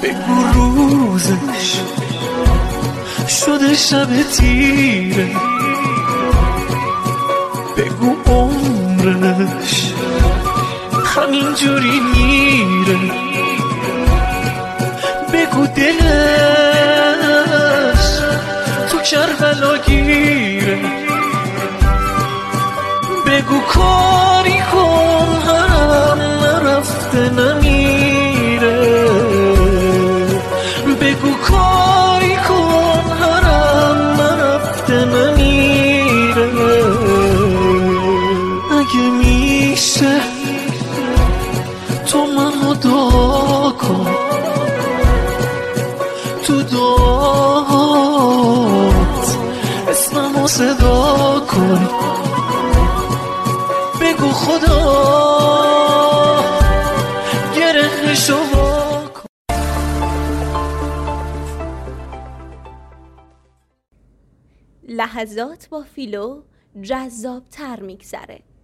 بگو روزش شده شب تیره، بگو عمرش همینجوری میره، بگو دلش تو کربلا گیره، بگو کاری کن هم نرفته نمیره، بگو کاری کن هم نرفته نمیره. اگه میشه تو منو دعا کن، تو دعات اسممو صدا کن، بگو خدا گرهشو وا کن. لحظات با فیلو جذاب تر میگذره.